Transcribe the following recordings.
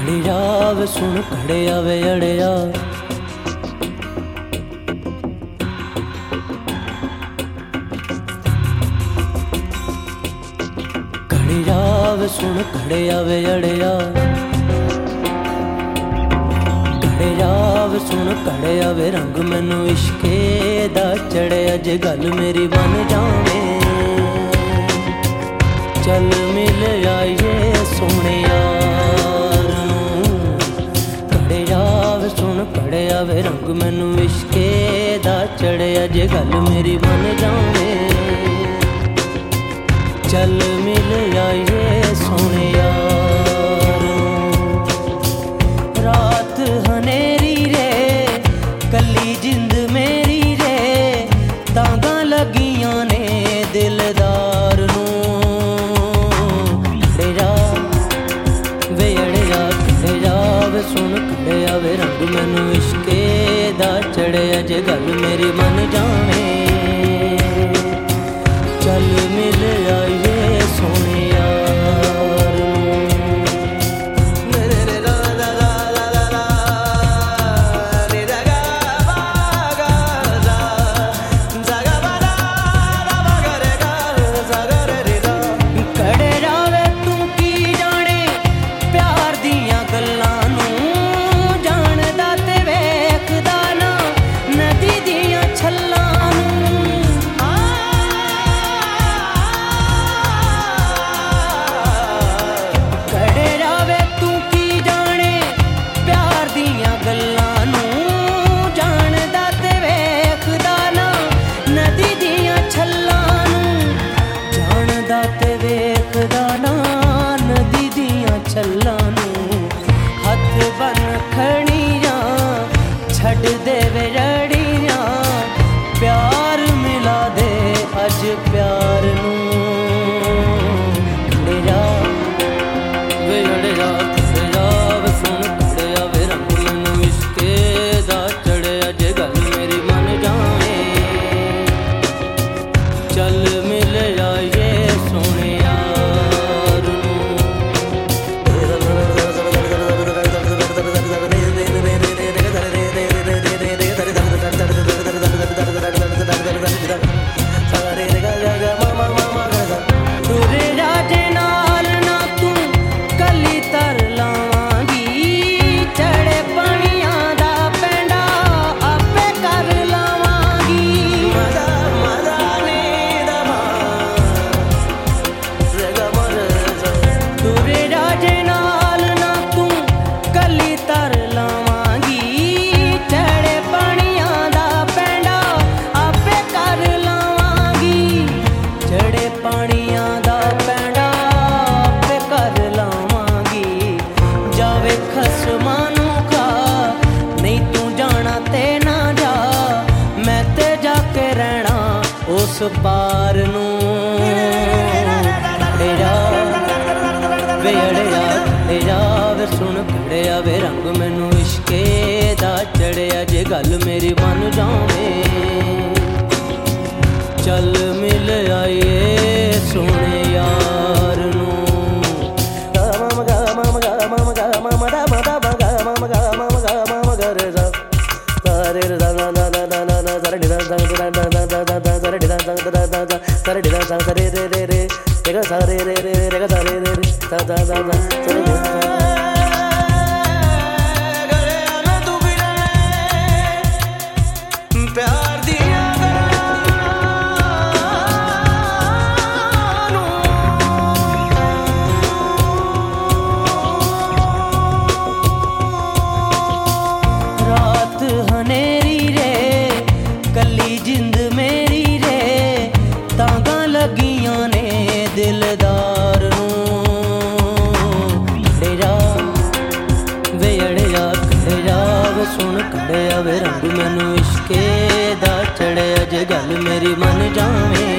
ਵੇ ਸੁਣ ਖੜਿਆ ਵੇ ਅੜਿਆ ਖੜਿਆ ਵੇ ਸੁਣ ਖੜਿਆ ਵੇ ਅੜਿਆ ਖੜਿਆ ਵੇ ਸੁਣ ਖੜਿਆ ਵੇ ਰੰਗ ਮੈਨੂੰ ਇਸ਼ਕੇ ਦਾ ਚੜਿਆ ਜੇ ਗੱਲ ਮੇਰੀ ਬਣ ਜਾਵੇ ਚੱਲ ਮਿਲ ਆਈਏ ਸੋਹਣਿਆ ਸੁਣ ਖੜਿਆ ਵੇ ਰੰਗ ਮੈਨੂੰ ਇਸ਼ਕੇ ਦਾ ਚੜਿਆ ਜੇ ਗੱਲ ਮੇਰੀ ਬਣ ਜਾਵੇ ਚੱਲ ਮਿਲ ਆਈਏ ਸੋਹਣਿਆ ਰਾਤ ਹਨੇਰੀ ਰੇ ਕੱਲੀ ਜਿੰਦ ਮੇਰੀ ਰੇ ਤਾਂਗਾ ਲੱਗੀਆਂ ਨੇ ਦਿਲਦਾਰ ਨੂੰ ਖੜਿਆ ਵੇ ਅੜਿਆ ਖੜਿਆ ਵੇ ਸੁਣ ਖੜਿਆ ਵੇ ਰੰਗ ਮੈਨੂੰ ਇਸ਼ਕੇ ਦਾ ਚੜਿਆ ਜੇ ਗੱਲ ਮੇਰੀ ਬਣ ਜਾਵੇ ਚੱਲ ਮਿਲ ਆਈਏ ਸੋਹਣਿਆ ਛੱਡ ਦੇ ਵੇ ਰੜੀਆਂ ਪਿਆਰ ਮਿਲਾ ਦੇ ਅੱਜ ਪਿਆਰ ਨੂੰ ਖੜਿਆ ਵੇ ਅੜਿਆ ਖੜਿਆ ਵੇ ਸੁਣ ਖੜਿਆ ਵੇ ਰੰਗ ਮੈਨੂੰ ਇਸ਼ਕੇ ਦਾ ਚੜਿਆ ਜੇ ਗੱਲ ਮੇਰੀ ਬਣ ਜਾਵੇ ਚੱਲ ਮਿਲ ਆਈਏ ਸੋਹਣਿਆ ਉਸ ਪਾਰ ਨੂੰ ਖੜਿਆ ਵੇ ਅੜਿਆ ਖੜਿਆ ਵੇ ਸੁਣ ਖੜਿਆ ਵੇ ਰੰਗ ਮੈਨੂੰ ਇਸ਼ਕੇ ਦਾ ਚੜਿਆ ਜੇ ਗੱਲ ਮੇਰੀ ਬਣ ਜਾਵੇ ਚੱਲ ਮਿਲ ਆਈਏ ਸੋਹਣੇ ਯਾਰ ਨੂੰ ਦਿਲਦਾਰ ਨੂੰ ਖੜਿਆ ਵੇ ਅੜਿਆ ਖੜਿਆ ਵੇ ਸੁਣ ਖੜਿਆ ਵੇ ਰੰਗ ਮੈਨੂੰ ਇਸ਼ਕੇ ਦਾ ਚੜਿਆ ਜੇ ਗੱਲ ਮੇਰੀ ਬਣ ਜਾਵੇ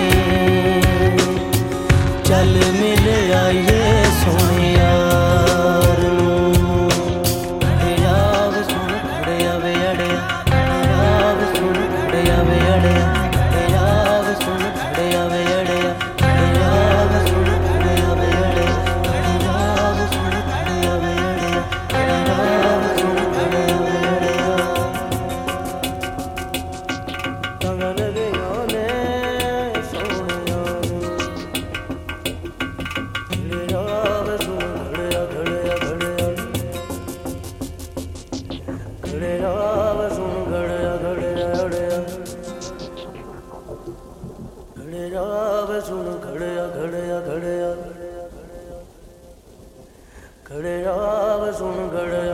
ਚੱਲ ਮਿਲ ਆਈਏ ਸੋਹਣੇ ਯਾਰ ਨੂੰ ਖੜਿਆ ਵੇ ਸੁਣ ਖੜਿਆ ਵੇ ਅੜਿਆ ਖੜਿਆ ਵੇ ਸੁਣ ਖੜਿਆ ਵੇ ਅੜਿਆ ਖੜਿਆ ਵੇ ਸੁਣ ਖੜਿਆ ਵੇ ਅੜਿਆ ਖੜਿਆ ਵੇ ਸੁਣ ਖੜਿਆ ਵੇ ਅੜਿਆ ਖੜਿਆ ਵੇ ਸੁਣ ਖੜਿਆ ਵੇ ਅੜਿਆ ਖੜਿਆ ਵੇ ਸੁਣ ਖੜਿਆ ਖੜਿਆ ਖੜਿਆ ਖੜਿਆ ਵੇ ਸੁਣ ਖੜਿਆ